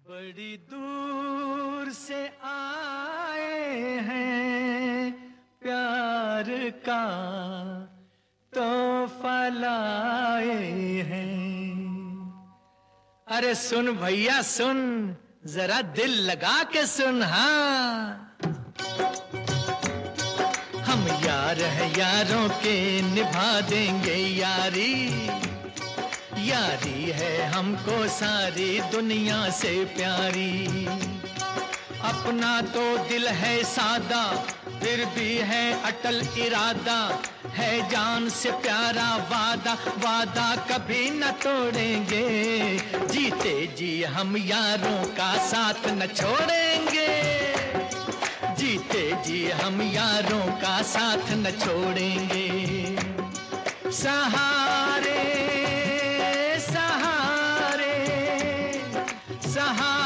बड़ी दूर से आए हैं प्यार का तोहफा लाए हैं। अरे सुन भैया सुन, जरा दिल लगा के सुन। हाँ, हम यार हैं, यारों के निभा देंगे यारी। यारी है हमको सारी दुनिया से प्यारी। अपना तो दिल है सादा, फिर भी है अटल इरादा। है जान से प्यारा वादा, वादा कभी न तोड़ेंगे। जीते जी हम यारों का साथ न छोड़ेंगे। जीते जी हम यारों का साथ न छोड़ेंगे। सहारे सहारे सहारे